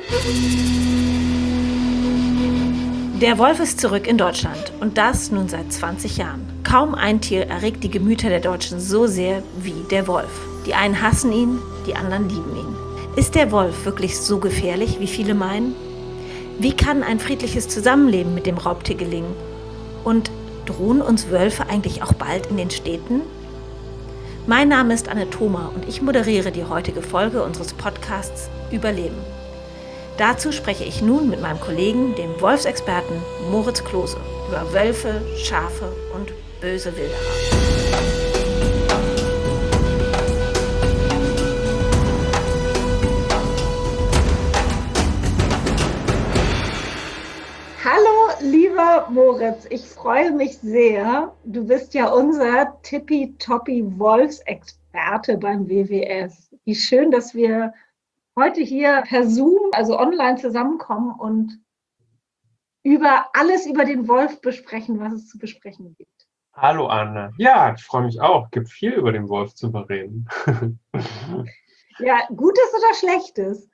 Der Wolf ist zurück in Deutschland und das nun seit 20 Jahren. Kaum ein Tier erregt die Gemüter der Deutschen so sehr wie der Wolf. Die einen hassen ihn, die anderen lieben ihn. Ist der Wolf wirklich so gefährlich, wie viele meinen? Wie kann ein friedliches Zusammenleben mit dem Raubtier gelingen? Und drohen uns Wölfe eigentlich auch bald in den Städten? Mein Name ist Anne Thoma und ich moderiere die heutige Folge unseres Podcasts Überleben. Dazu spreche ich nun mit meinem Kollegen, dem Wolfsexperten Moritz Klose, über Wölfe, Schafe und böse Wilderer. Hallo, lieber Moritz, ich freue mich sehr. Du bist ja unser tippitoppi Wolfsexperte beim WWF. Wie schön, dass wir heute hier per Zoom, also online zusammenkommen und alles über den Wolf besprechen, was es zu besprechen gibt. Hallo Anne. Ja, ich freue mich auch. Es gibt viel über den Wolf zu bereden. Ja, Gutes oder Schlechtes?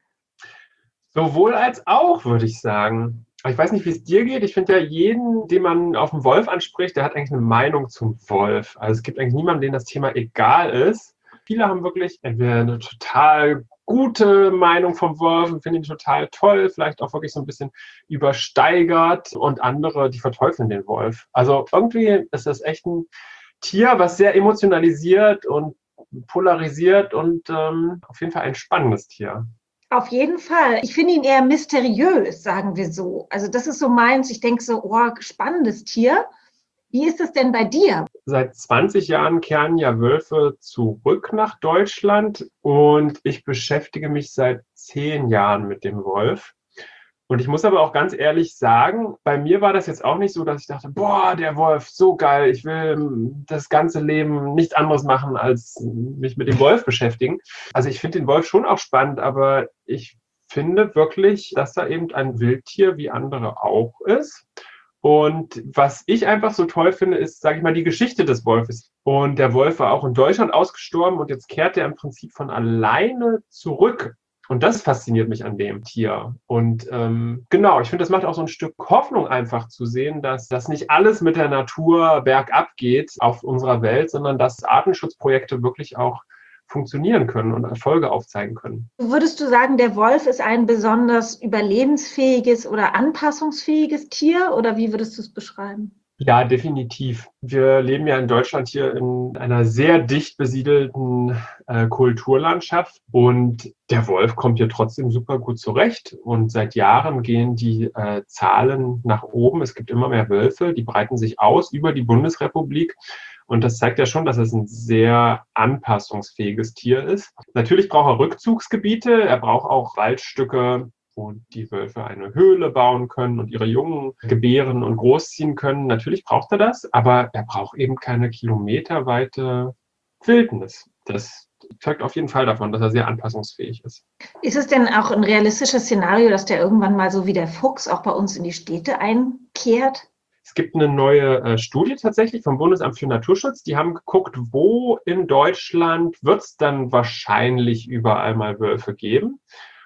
Sowohl als auch, würde ich sagen. Ich weiß nicht, wie es dir geht. Ich finde ja, jeden, den man auf den Wolf anspricht, der hat eigentlich eine Meinung zum Wolf. Also es gibt eigentlich niemanden, dem das Thema egal ist. Viele haben wirklich entweder eine total gute Meinung vom Wolf und finden ihn total toll, vielleicht auch wirklich so ein bisschen übersteigert, und andere, die verteufeln den Wolf. Also irgendwie ist das echt ein Tier, was sehr emotionalisiert und polarisiert und auf jeden Fall ein spannendes Tier. Auf jeden Fall. Ich finde ihn eher mysteriös, sagen wir so. Also das ist so meins. Ich denke so, oh, spannendes Tier. Wie ist es denn bei dir? Seit 20 Jahren kehren ja Wölfe zurück nach Deutschland und ich beschäftige mich seit 10 Jahren mit dem Wolf. Und ich muss aber auch ganz ehrlich sagen, bei mir war das jetzt auch nicht so, dass ich dachte, boah, der Wolf, so geil, ich will das ganze Leben nichts anderes machen, als mich mit dem Wolf beschäftigen. Also ich finde den Wolf schon auch spannend, aber ich finde wirklich, dass er eben ein Wildtier wie andere auch ist. Und was ich einfach so toll finde, ist, sage ich mal, die Geschichte des Wolfes. Und der Wolf war auch in Deutschland ausgestorben und jetzt kehrt er im Prinzip von alleine zurück. Und das fasziniert mich an dem Tier. Und genau, ich finde, das macht auch so ein Stück Hoffnung, einfach zu sehen, dass das nicht alles mit der Natur bergab geht auf unserer Welt, sondern dass Artenschutzprojekte wirklich auch funktionieren können und Erfolge aufzeigen können. Würdest du sagen, der Wolf ist ein besonders überlebensfähiges oder anpassungsfähiges Tier? Oder wie würdest du es beschreiben? Ja, definitiv. Wir leben ja in Deutschland hier in einer sehr dicht besiedelten Kulturlandschaft und der Wolf kommt hier trotzdem super gut zurecht. Und seit Jahren gehen die Zahlen nach oben. Es gibt immer mehr Wölfe, die breiten sich aus über die Bundesrepublik. Und das zeigt ja schon, dass es ein sehr anpassungsfähiges Tier ist. Natürlich braucht er Rückzugsgebiete, er braucht auch Waldstücke, wo die Wölfe eine Höhle bauen können und ihre Jungen gebären und großziehen können. Natürlich braucht er das, aber er braucht eben keine kilometerweite Wildnis. Das zeugt auf jeden Fall davon, dass er sehr anpassungsfähig ist. Ist es denn auch ein realistisches Szenario, dass der irgendwann mal so wie der Fuchs auch bei uns in die Städte einkehrt? Es gibt eine neue Studie tatsächlich vom Bundesamt für Naturschutz. Die haben geguckt, wo in Deutschland wird es dann wahrscheinlich überall mal Wölfe geben.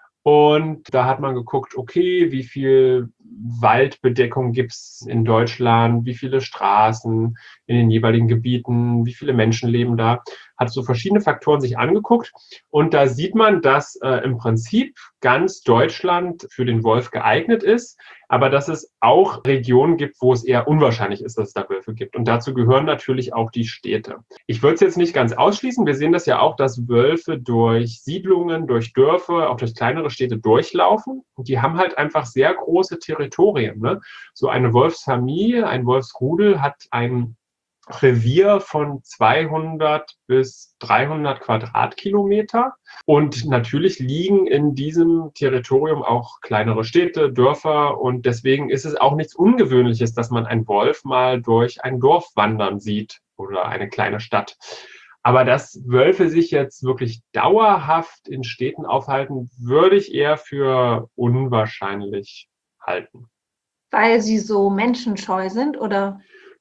Und da hat man geguckt, okay, wie viel Waldbedeckung gibt es in Deutschland, wie viele Straßen in den jeweiligen Gebieten, wie viele Menschen leben da, hat so verschiedene Faktoren sich angeguckt. Und da sieht man, dass im Prinzip ganz Deutschland für den Wolf geeignet ist, aber dass es auch Regionen gibt, wo es eher unwahrscheinlich ist, dass es da Wölfe gibt. Und dazu gehören natürlich auch die Städte. Ich würde es jetzt nicht ganz ausschließen. Wir sehen das ja auch, dass Wölfe durch Siedlungen, durch Dörfer, auch durch kleinere Städte durchlaufen. Und die haben halt einfach sehr große Territorien. Ne? So eine Wolfsfamilie, ein Wolfsrudel hat ein Revier von 200 bis 300 Quadratkilometer. Und natürlich liegen in diesem Territorium auch kleinere Städte, Dörfer. Und deswegen ist es auch nichts Ungewöhnliches, dass man einen Wolf mal durch ein Dorf wandern sieht oder eine kleine Stadt. Aber dass Wölfe sich jetzt wirklich dauerhaft in Städten aufhalten, würde ich eher für unwahrscheinlich halten. Weil sie so menschenscheu sind, oder?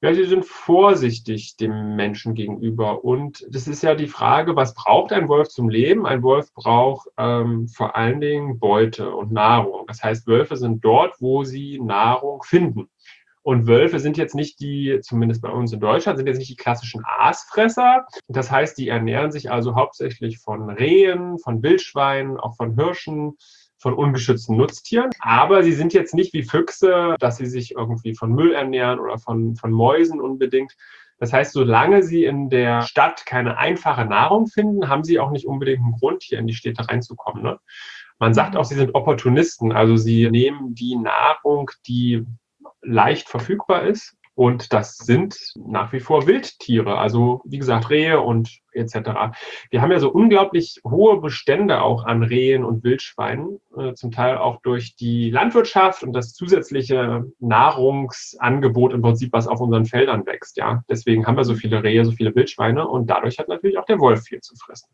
Ja, sie sind vorsichtig dem Menschen gegenüber. Und das ist ja die Frage, was braucht ein Wolf zum Leben? Ein Wolf braucht vor allen Dingen Beute und Nahrung. Das heißt, Wölfe sind dort, wo sie Nahrung finden. Und Wölfe sind jetzt nicht die, zumindest bei uns in Deutschland, sind jetzt nicht die klassischen Aasfresser. Das heißt, die ernähren sich also hauptsächlich von Rehen, von Wildschweinen, auch von Hirschen, von ungeschützten Nutztieren. Aber sie sind jetzt nicht wie Füchse, dass sie sich irgendwie von Müll ernähren oder von Mäusen unbedingt. Das heißt, solange sie in der Stadt keine einfache Nahrung finden, haben sie auch nicht unbedingt einen Grund, hier in die Städte reinzukommen. Ne? Man sagt auch, sie sind Opportunisten. Also sie nehmen die Nahrung, die leicht verfügbar ist. Und das sind nach wie vor Wildtiere, also wie gesagt Rehe und etc. Wir haben ja so unglaublich hohe Bestände auch an Rehen und Wildschweinen, zum Teil auch durch die Landwirtschaft und das zusätzliche Nahrungsangebot im Prinzip, was auf unseren Feldern wächst. Ja, deswegen haben wir so viele Rehe, so viele Wildschweine und dadurch hat natürlich auch der Wolf viel zu fressen.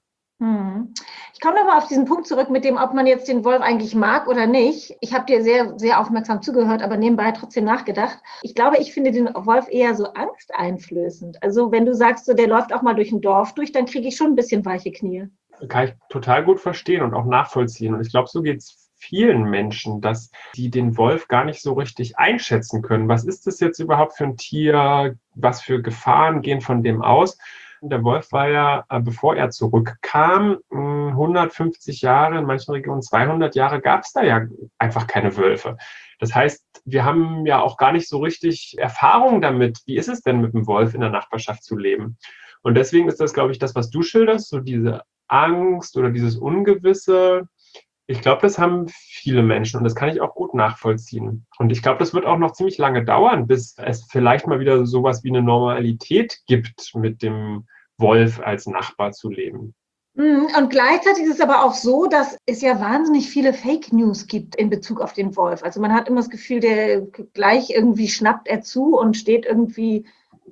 Ich komme nochmal auf diesen Punkt zurück mit dem, ob man jetzt den Wolf eigentlich mag oder nicht. Ich habe dir sehr, sehr aufmerksam zugehört, aber nebenbei trotzdem nachgedacht. Ich glaube, ich finde den Wolf eher so angsteinflößend. Also wenn du sagst, so, der läuft auch mal durch ein Dorf durch, dann kriege ich schon ein bisschen weiche Knie. Kann ich total gut verstehen und auch nachvollziehen. Und ich glaube, so geht es vielen Menschen, dass die den Wolf gar nicht so richtig einschätzen können. Was ist das jetzt überhaupt für ein Tier? Was für Gefahren gehen von dem aus? Der Wolf war ja, bevor er zurückkam, 150 Jahre, in manchen Regionen 200 Jahre, gab es da ja einfach keine Wölfe. Das heißt, wir haben ja auch gar nicht so richtig Erfahrung damit, wie ist es denn mit dem Wolf in der Nachbarschaft zu leben. Und deswegen ist das, glaube ich, das, was du schilderst, so diese Angst oder dieses Ungewisse. Ich glaube, das haben viele Menschen und das kann ich auch gut nachvollziehen. Und ich glaube, das wird auch noch ziemlich lange dauern, bis es vielleicht mal wieder sowas wie eine Normalität gibt, mit dem Wolf als Nachbar zu leben. Und gleichzeitig ist es aber auch so, dass es ja wahnsinnig viele Fake News gibt in Bezug auf den Wolf. Also man hat immer das Gefühl, der gleich irgendwie schnappt er zu und steht irgendwie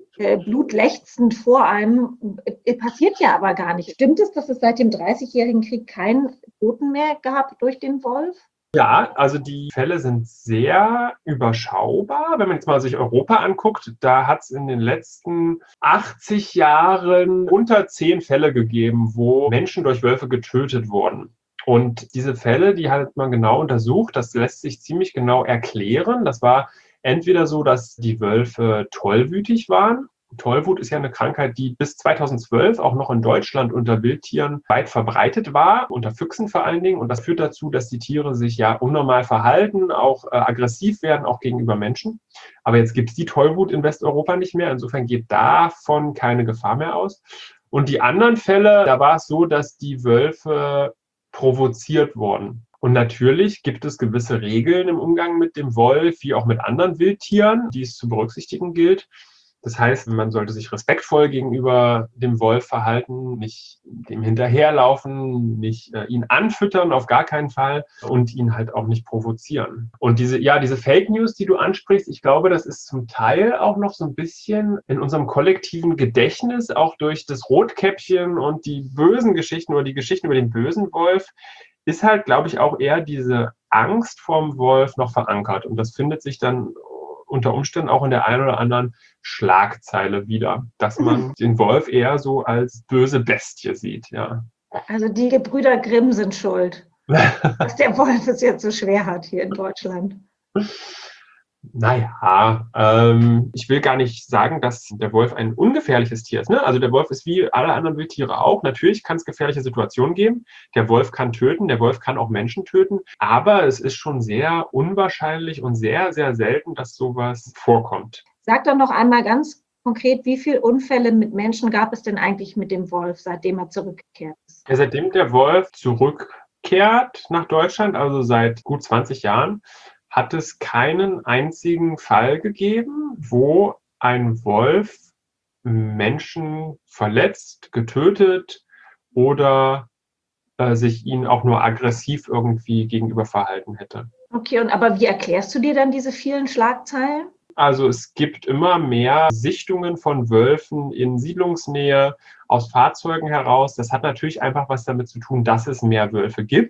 blutlechzend vor einem. Passiert ja aber gar nicht. Stimmt es, dass es seit dem 30-jährigen Krieg keinen Toten mehr gab durch den Wolf? Ja, also die Fälle sind sehr überschaubar. Wenn man jetzt mal sich Europa anguckt, da hat es in den letzten 80 Jahren unter 10 Fälle gegeben, wo Menschen durch Wölfe getötet wurden. Und diese Fälle, die hat man genau untersucht. Das lässt sich ziemlich genau erklären. Das war entweder so, dass die Wölfe tollwütig waren. Tollwut ist ja eine Krankheit, die bis 2012 auch noch in Deutschland unter Wildtieren weit verbreitet war, unter Füchsen vor allen Dingen. Und das führt dazu, dass die Tiere sich ja unnormal verhalten, auch aggressiv werden, auch gegenüber Menschen. Aber jetzt gibt es die Tollwut in Westeuropa nicht mehr. Insofern geht davon keine Gefahr mehr aus. Und die anderen Fälle, da war es so, dass die Wölfe provoziert wurden. Und natürlich gibt es gewisse Regeln im Umgang mit dem Wolf, wie auch mit anderen Wildtieren, die es zu berücksichtigen gilt. Das heißt, man sollte sich respektvoll gegenüber dem Wolf verhalten, nicht dem hinterherlaufen, nicht ihn anfüttern, auf gar keinen Fall und ihn halt auch nicht provozieren. Und diese Fake News, die du ansprichst, ich glaube, das ist zum Teil auch noch so ein bisschen in unserem kollektiven Gedächtnis, auch durch das Rotkäppchen und die bösen Geschichten oder die Geschichten über den bösen Wolf, ist halt, glaube ich, auch eher diese Angst vorm Wolf noch verankert. Und das findet sich dann unter Umständen auch in der einen oder anderen Schlagzeile wieder, dass man den Wolf eher so als böse Bestie sieht, ja. Also die Gebrüder Grimm sind schuld, dass der Wolf es jetzt so schwer hat hier in Deutschland. Naja, ich will gar nicht sagen, dass der Wolf ein ungefährliches Tier ist. Ne? Also der Wolf ist wie alle anderen Wildtiere auch. Natürlich kann es gefährliche Situationen geben. Der Wolf kann töten, der Wolf kann auch Menschen töten. Aber es ist schon sehr unwahrscheinlich und sehr, sehr selten, dass sowas vorkommt. Sag doch noch einmal ganz konkret, wie viele Unfälle mit Menschen gab es denn eigentlich mit dem Wolf, seitdem er zurückgekehrt ist? Ja, seitdem der Wolf zurückkehrt nach Deutschland, also seit gut 20 Jahren, hat es keinen einzigen Fall gegeben, wo ein Wolf Menschen verletzt, getötet oder sich ihnen auch nur aggressiv irgendwie gegenüber verhalten hätte. Okay, aber wie erklärst du dir dann diese vielen Schlagzeilen? Also es gibt immer mehr Sichtungen von Wölfen in Siedlungsnähe aus Fahrzeugen heraus. Das hat natürlich einfach was damit zu tun, dass es mehr Wölfe gibt.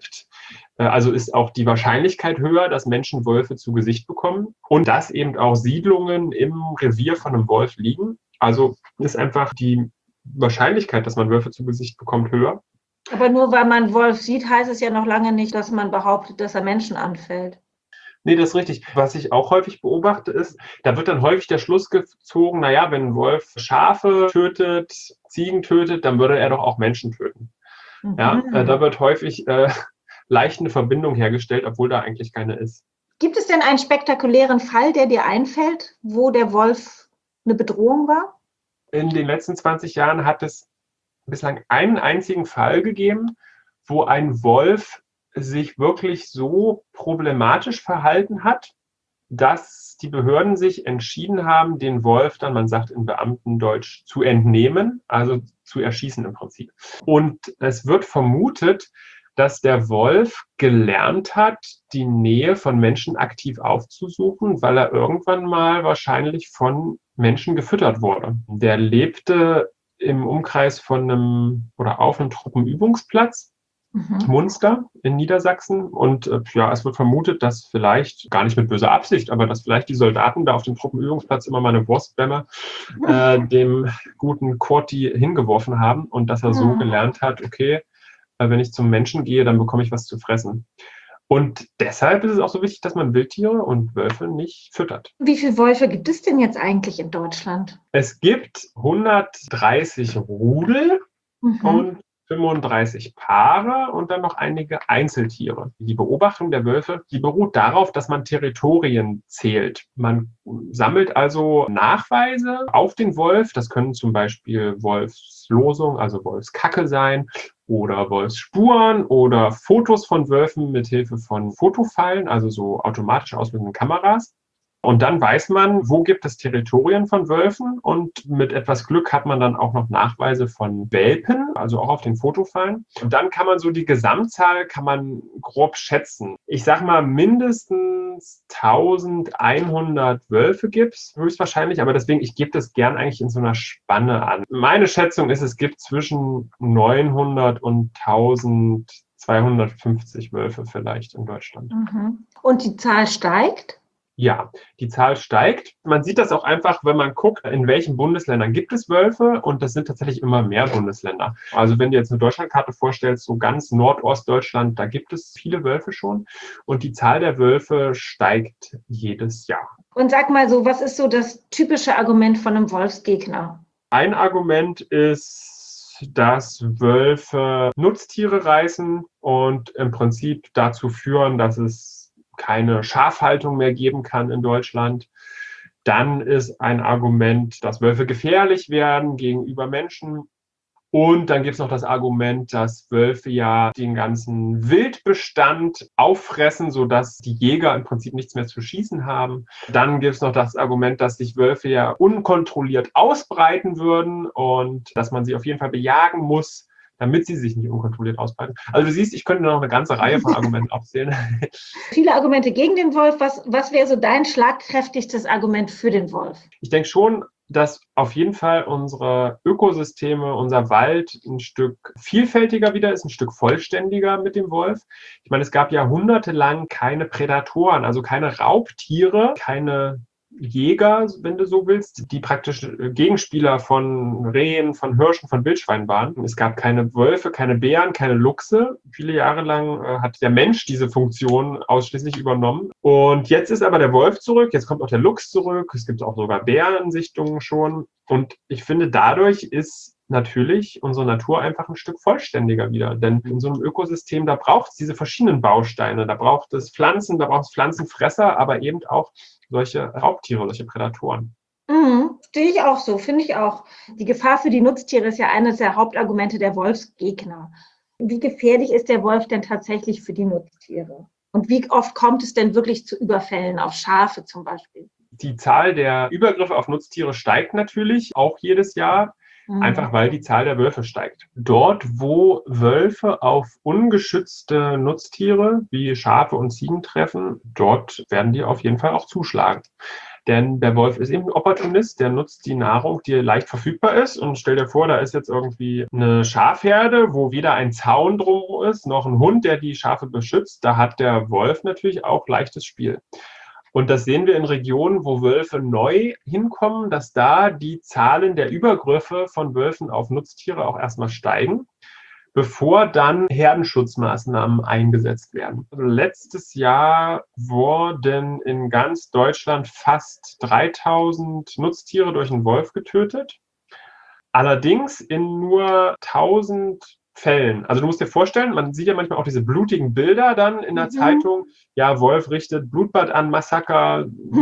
Also ist auch die Wahrscheinlichkeit höher, dass Menschen Wölfe zu Gesicht bekommen und dass eben auch Siedlungen im Revier von einem Wolf liegen. Also ist einfach die Wahrscheinlichkeit, dass man Wölfe zu Gesicht bekommt, höher. Aber nur weil man Wolf sieht, heißt es ja noch lange nicht, dass man behauptet, dass er Menschen anfällt. Nee, das ist richtig. Was ich auch häufig beobachte, ist, da wird dann häufig der Schluss gezogen, naja, wenn ein Wolf Schafe tötet, Ziegen tötet, dann würde er doch auch Menschen töten. Ja, da wird häufig leicht eine Verbindung hergestellt, obwohl da eigentlich keine ist. Gibt es denn einen spektakulären Fall, der dir einfällt, wo der Wolf eine Bedrohung war? In den letzten 20 Jahren hat es bislang einen einzigen Fall gegeben, wo ein Wolf sich wirklich so problematisch verhalten hat, dass die Behörden sich entschieden haben, den Wolf dann, man sagt in Beamtendeutsch, zu entnehmen, also zu erschießen im Prinzip. Und es wird vermutet, dass der Wolf gelernt hat, die Nähe von Menschen aktiv aufzusuchen, weil er irgendwann mal wahrscheinlich von Menschen gefüttert wurde. Der lebte im Umkreis von einem oder auf einem Truppenübungsplatz, Munster in Niedersachsen. Und ja, es wird vermutet, dass vielleicht, gar nicht mit böser Absicht, aber dass vielleicht die Soldaten da auf dem Truppenübungsplatz immer mal eine Wurstbämme dem guten Kurti hingeworfen haben und dass er so gelernt hat, okay, wenn ich zum Menschen gehe, dann bekomme ich was zu fressen. Und deshalb ist es auch so wichtig, dass man Wildtiere und Wölfe nicht füttert. Wie viele Wölfe gibt es denn jetzt eigentlich in Deutschland? Es gibt 130 Rudel und 35 Paare und dann noch einige Einzeltiere. Die Beobachtung der Wölfe, die beruht darauf, dass man Territorien zählt. Man sammelt also Nachweise auf den Wolf. Das können zum Beispiel Wolfslosung, also Wolfskacke sein oder Wolfsspuren oder Fotos von Wölfen mit Hilfe von Fotofallen, also so automatisch auslösenden Kameras. Und dann weiß man, wo gibt es Territorien von Wölfen und mit etwas Glück hat man dann auch noch Nachweise von Welpen, also auch auf den Fotofallen. Und dann kann man so die Gesamtzahl kann man grob schätzen. Ich sag mal, mindestens 1100 Wölfe gibt es höchstwahrscheinlich, aber deswegen, ich gebe das gern eigentlich in so einer Spanne an. Meine Schätzung ist, es gibt zwischen 900 und 1250 Wölfe vielleicht in Deutschland. Und die Zahl steigt? Ja, die Zahl steigt. Man sieht das auch einfach, wenn man guckt, in welchen Bundesländern gibt es Wölfe und das sind tatsächlich immer mehr Bundesländer. Also wenn du jetzt eine Deutschlandkarte vorstellst, so ganz Nordostdeutschland, da gibt es viele Wölfe schon und die Zahl der Wölfe steigt jedes Jahr. Und sag mal so, was ist so das typische Argument von einem Wolfsgegner? Ein Argument ist, dass Wölfe Nutztiere reißen und im Prinzip dazu führen, dass es keine Schafhaltung mehr geben kann in Deutschland. Dann ist ein Argument, dass Wölfe gefährlich werden gegenüber Menschen. Und dann gibt es noch das Argument, dass Wölfe ja den ganzen Wildbestand auffressen, sodass die Jäger im Prinzip nichts mehr zu schießen haben. Dann gibt es noch das Argument, dass sich Wölfe ja unkontrolliert ausbreiten würden und dass man sie auf jeden Fall bejagen muss, damit sie sich nicht unkontrolliert ausbreiten. Also du siehst, ich könnte noch eine ganze Reihe von Argumenten aufzählen. Viele Argumente gegen den Wolf. Was wäre so dein schlagkräftigstes Argument für den Wolf? Ich denke schon, dass auf jeden Fall unsere Ökosysteme, unser Wald ein Stück vielfältiger wieder ist, ein Stück vollständiger mit dem Wolf. Ich meine, es gab jahrhundertelang keine Prädatoren, also keine Raubtiere, keine Jäger, wenn du so willst, die praktisch Gegenspieler von Rehen, von Hirschen, von Wildschweinen waren. Es gab keine Wölfe, keine Bären, keine Luchse. Viele Jahre lang hat der Mensch diese Funktion ausschließlich übernommen. Und jetzt ist aber der Wolf zurück, jetzt kommt auch der Luchs zurück, es gibt auch sogar Bärensichtungen schon. Und ich finde, dadurch ist natürlich unsere Natur einfach ein Stück vollständiger wieder. Denn in so einem Ökosystem, da braucht es diese verschiedenen Bausteine. Da braucht es Pflanzen, da braucht es Pflanzenfresser, aber eben auch solche Raubtiere, solche Prädatoren. Stehe ich auch so, finde ich auch. Die Gefahr für die Nutztiere ist ja eines der Hauptargumente der Wolfsgegner. Wie gefährlich ist der Wolf denn tatsächlich für die Nutztiere? Und wie oft kommt es denn wirklich zu Überfällen auf Schafe zum Beispiel? Die Zahl der Übergriffe auf Nutztiere steigt natürlich auch jedes Jahr. Einfach weil die Zahl der Wölfe steigt. Dort, wo Wölfe auf ungeschützte Nutztiere wie Schafe und Ziegen treffen, dort werden die auf jeden Fall auch zuschlagen. Denn der Wolf ist eben ein Opportunist, der nutzt die Nahrung, die leicht verfügbar ist. Und stell dir vor, da ist jetzt irgendwie eine Schafherde, wo weder ein Zaun drum ist, noch ein Hund, der die Schafe beschützt. Da hat der Wolf natürlich auch leichtes Spiel. Und das sehen wir in Regionen, wo Wölfe neu hinkommen, dass da die Zahlen der Übergriffe von Wölfen auf Nutztiere auch erstmal steigen, bevor dann Herdenschutzmaßnahmen eingesetzt werden. Also letztes Jahr wurden in ganz Deutschland fast 3000 Nutztiere durch einen Wolf getötet. Allerdings in nur 1000 Fällen. Also du musst dir vorstellen, man sieht ja manchmal auch diese blutigen Bilder dann in der Zeitung. Ja, Wolf richtet Blutbad an, Massaker,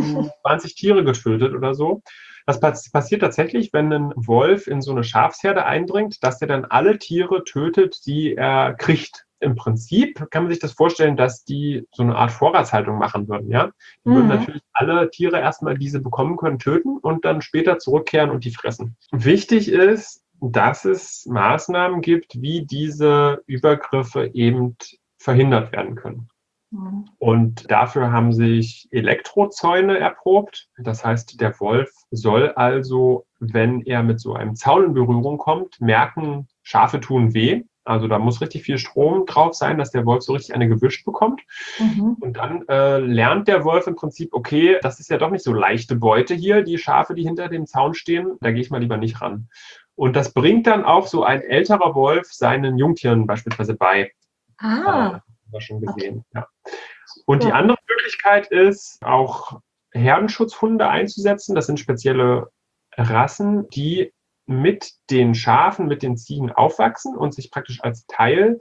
20 Tiere getötet oder so. Das passiert tatsächlich, wenn ein Wolf in so eine Schafsherde eindringt, dass der dann alle Tiere tötet, die er kriegt. Im Prinzip kann man sich das vorstellen, dass die so eine Art Vorratshaltung machen würden. Ja? Die würden natürlich alle Tiere erstmal, die sie bekommen können, töten und dann später zurückkehren und die fressen. Wichtig ist, dass es Maßnahmen gibt, wie diese Übergriffe eben verhindert werden können. Und dafür haben sich Elektrozäune erprobt. Das heißt, der Wolf soll also, wenn er mit so einem Zaun in Berührung kommt, merken, Schafe tun weh. Also da muss richtig viel Strom drauf sein, dass der Wolf so richtig eine gewischt bekommt. Und dann lernt der Wolf im Prinzip, okay, das ist ja doch nicht so leichte Beute hier, die Schafe, die hinter dem Zaun stehen, da gehe ich mal lieber nicht ran. Und das bringt dann auch so ein älterer Wolf seinen Jungtieren beispielsweise bei. Haben wir schon gesehen. Okay. Ja. Und die andere Möglichkeit ist, auch Herdenschutzhunde einzusetzen. Das sind spezielle Rassen, die mit den Schafen, mit den Ziegen aufwachsen und sich praktisch als Teil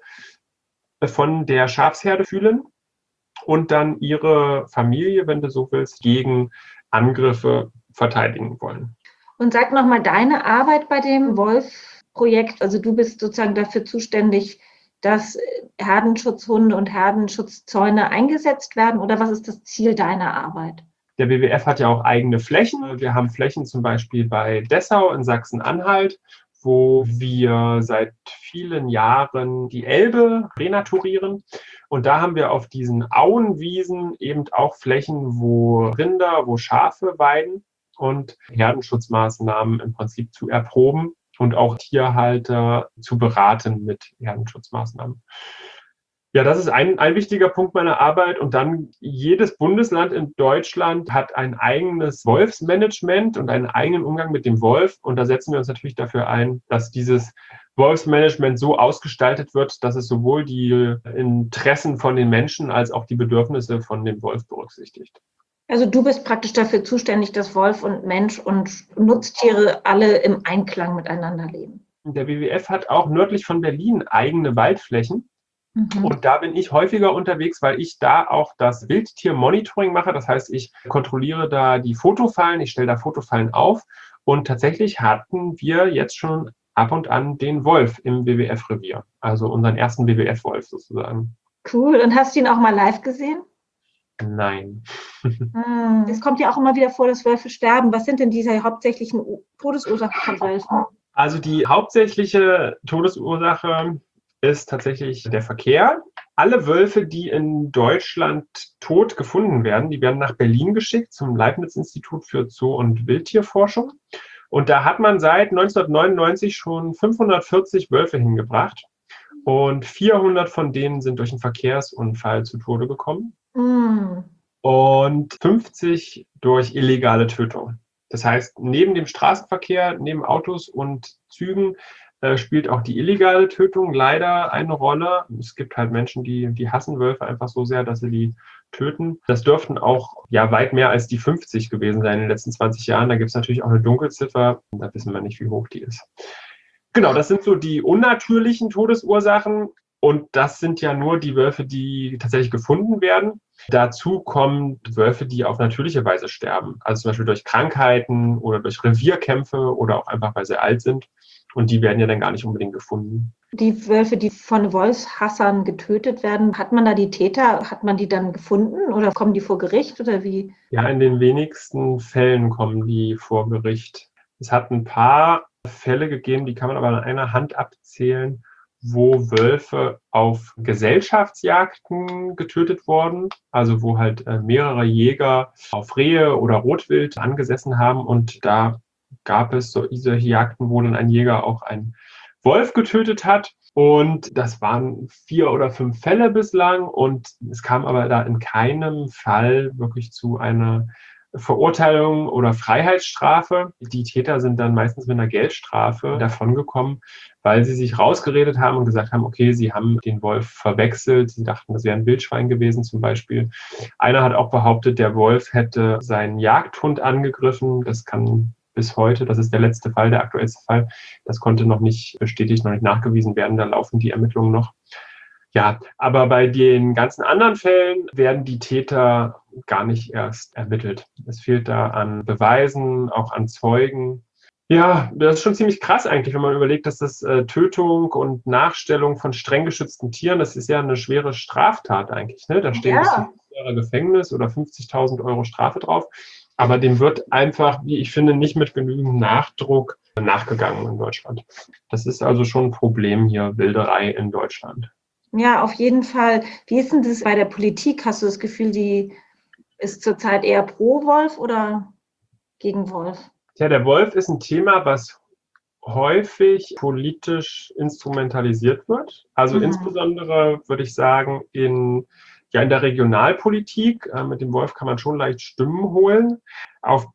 von der Schafsherde fühlen und dann ihre Familie, wenn du so willst, gegen Angriffe verteidigen wollen. Und sag nochmal deine Arbeit bei dem Wolf-Projekt. Also du bist sozusagen dafür zuständig, dass Herdenschutzhunde und Herdenschutzzäune eingesetzt werden? Oder was ist das Ziel deiner Arbeit? Der WWF hat ja auch eigene Flächen. Wir haben Flächen zum Beispiel bei Dessau in Sachsen-Anhalt, wo wir seit vielen Jahren die Elbe renaturieren. Und da haben wir auf diesen Auenwiesen eben auch Flächen, wo Rinder, wo Schafe weiden und Herdenschutzmaßnahmen im Prinzip zu erproben und auch Tierhalter zu beraten mit Herdenschutzmaßnahmen. Ja, das ist ein wichtiger Punkt meiner Arbeit. Und dann jedes Bundesland in Deutschland hat ein eigenes Wolfsmanagement und einen eigenen Umgang mit dem Wolf. Und da setzen wir uns natürlich dafür ein, dass dieses Wolfsmanagement so ausgestaltet wird, dass es sowohl die Interessen von den Menschen als auch die Bedürfnisse von dem Wolf berücksichtigt. Also du bist praktisch dafür zuständig, dass Wolf und Mensch und Nutztiere alle im Einklang miteinander leben. Der WWF hat auch nördlich von Berlin eigene Waldflächen. Und da bin ich häufiger unterwegs, weil ich da auch das Wildtier-Monitoring mache. Das heißt, ich kontrolliere da die Fotofallen, ich stelle da Fotofallen auf. Und tatsächlich hatten wir jetzt schon ab und an den Wolf im WWF-Revier. Also unseren ersten WWF-Wolf sozusagen. Cool. Und hast du ihn auch mal live gesehen? Nein. Es kommt ja auch immer wieder vor, dass Wölfe sterben. Was sind denn diese hauptsächlichen Todesursachen von Wölfen? Also die hauptsächliche Todesursache ist tatsächlich der Verkehr. Alle Wölfe, die in Deutschland tot gefunden werden, die werden nach Berlin geschickt zum Leibniz-Institut für Zoo- und Wildtierforschung. Und da hat man seit 1999 schon 540 Wölfe hingebracht. Und 400 von denen sind durch einen Verkehrsunfall zu Tode gekommen. Und 50 durch illegale Tötung. Das heißt, neben dem Straßenverkehr, neben Autos und Zügen spielt auch die illegale Tötung leider eine Rolle. Es gibt halt Menschen, die hassen Wölfe einfach so sehr, dass sie die töten. Das dürften auch weit mehr als die 50 gewesen sein in den letzten 20 Jahren. Da gibt es natürlich auch eine Dunkelziffer. Da wissen wir nicht, wie hoch die ist. Genau, das sind so die unnatürlichen Todesursachen. Und das sind ja nur die Wölfe, die tatsächlich gefunden werden. Dazu kommen Wölfe, die auf natürliche Weise sterben. Also zum Beispiel durch Krankheiten oder durch Revierkämpfe oder auch einfach, weil sie alt sind. Und die werden ja dann gar nicht unbedingt gefunden. Die Wölfe, die von Wolfshassern getötet werden, hat man da die Täter, hat man die dann gefunden oder kommen die vor Gericht oder wie? Ja, in den wenigsten Fällen kommen die vor Gericht. Es hat ein paar Fälle gegeben, die kann man aber an einer Hand abzählen, wo Wölfe auf Gesellschaftsjagden getötet wurden, also wo halt mehrere Jäger auf Rehe oder Rotwild angesessen haben und da gab es solche Jagden, wo dann ein Jäger auch einen Wolf getötet hat. Und das waren 4 oder 5 Fälle bislang und es kam aber da in keinem Fall wirklich zu einer Verurteilung oder Freiheitsstrafe. Die Täter sind dann meistens mit einer Geldstrafe davongekommen, weil sie sich rausgeredet haben und gesagt haben, okay, sie haben den Wolf verwechselt. Sie dachten, das wäre ein Wildschwein gewesen zum Beispiel. Einer hat auch behauptet, der Wolf hätte seinen Jagdhund angegriffen. Das kann bis heute, das ist der letzte Fall, der aktuellste Fall. Das konnte noch nicht bestätigt, noch nicht nachgewiesen werden. Da laufen die Ermittlungen noch. Ja, aber bei den ganzen anderen Fällen werden die Täter gar nicht erst ermittelt. Es fehlt da an Beweisen, auch an Zeugen. Ja, das ist schon ziemlich krass eigentlich, wenn man überlegt, dass das Tötung und Nachstellung von streng geschützten Tieren, das ist ja eine schwere Straftat eigentlich. Ne? Da stehen bis zu 5 Jahre Gefängnis oder 50.000 Euro Strafe drauf. Aber dem wird einfach, wie ich finde, nicht mit genügend Nachdruck nachgegangen in Deutschland. Das ist also schon ein Problem hier, Wilderei in Deutschland. Ja, auf jeden Fall. Wie ist denn das bei der Politik? Hast du das Gefühl, die ist zurzeit eher pro Wolf oder gegen Wolf? Ja, der Wolf ist ein Thema, was häufig politisch instrumentalisiert wird. Also insbesondere würde ich sagen, in der Regionalpolitik. Mit dem Wolf kann man schon leicht Stimmen holen. Auf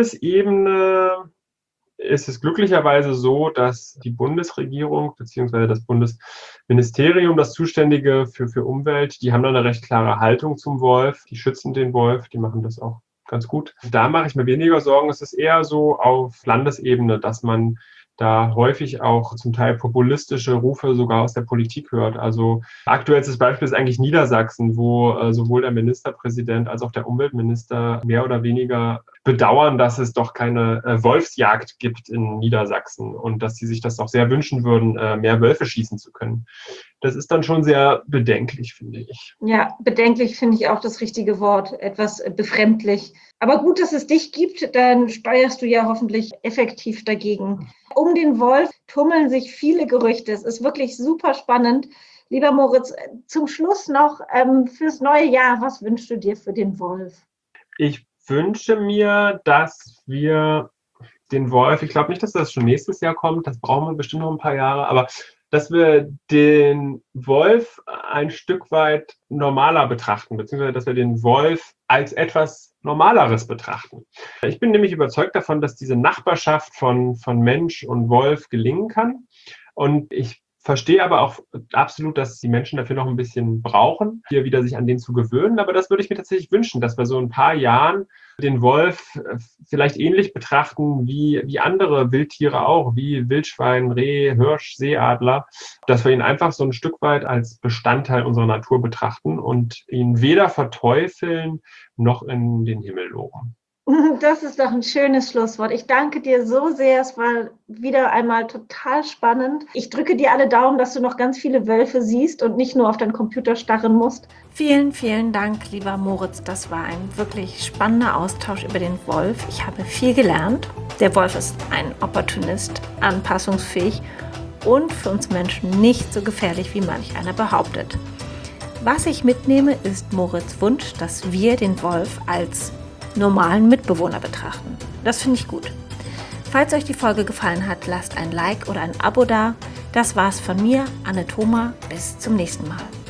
Bundesebene ist es glücklicherweise so, dass die Bundesregierung bzw. das Bundesministerium, das Zuständige für Umwelt, die haben da eine recht klare Haltung zum Wolf. Die schützen den Wolf, die machen das auch ganz gut. Da mache ich mir weniger Sorgen. Es ist eher so auf Landesebene, dass man da häufig auch zum Teil populistische Rufe sogar aus der Politik hört. Also aktuellstes Beispiel ist eigentlich Niedersachsen, wo sowohl der Ministerpräsident als auch der Umweltminister mehr oder weniger bedauern, dass es doch keine Wolfsjagd gibt in Niedersachsen und dass sie sich das auch sehr wünschen würden, mehr Wölfe schießen zu können. Das ist dann schon sehr bedenklich, finde ich. Ja, bedenklich finde ich auch das richtige Wort, etwas befremdlich. Aber gut, dass es dich gibt, dann steuerst du ja hoffentlich effektiv dagegen. Um den Wolf tummeln sich viele Gerüchte. Es ist wirklich super spannend. Lieber Moritz, zum Schluss noch fürs neue Jahr, was wünschst du dir für den Wolf? Ich wünsche mir, dass wir den Wolf, ich glaube nicht, dass das schon nächstes Jahr kommt, das brauchen wir bestimmt noch ein paar Jahre, aber dass wir den Wolf ein Stück weit normaler betrachten, beziehungsweise dass wir den Wolf als etwas Normaleres betrachten. Ich bin nämlich überzeugt davon, dass diese Nachbarschaft von Mensch und Wolf gelingen kann. Und ich verstehe aber auch absolut, dass die Menschen dafür noch ein bisschen brauchen, hier wieder sich an den zu gewöhnen. Aber das würde ich mir tatsächlich wünschen, dass wir so in ein paar Jahren den Wolf vielleicht ähnlich betrachten wie andere Wildtiere auch, wie Wildschwein, Reh, Hirsch, Seeadler, dass wir ihn einfach so ein Stück weit als Bestandteil unserer Natur betrachten und ihn weder verteufeln noch in den Himmel loben. Das ist doch ein schönes Schlusswort. Ich danke dir so sehr. Es war wieder einmal total spannend. Ich drücke dir alle Daumen, dass du noch ganz viele Wölfe siehst und nicht nur auf deinen Computer starren musst. Vielen, vielen Dank, lieber Moritz. Das war ein wirklich spannender Austausch über den Wolf. Ich habe viel gelernt. Der Wolf ist ein Opportunist, anpassungsfähig und für uns Menschen nicht so gefährlich, wie manch einer behauptet. Was ich mitnehme, ist Moritz' Wunsch, dass wir den Wolf als normalen Mitbewohner betrachten. Das finde ich gut. Falls euch die Folge gefallen hat, lasst ein Like oder ein Abo da. Das war's von mir, Anne Thoma. Bis zum nächsten Mal.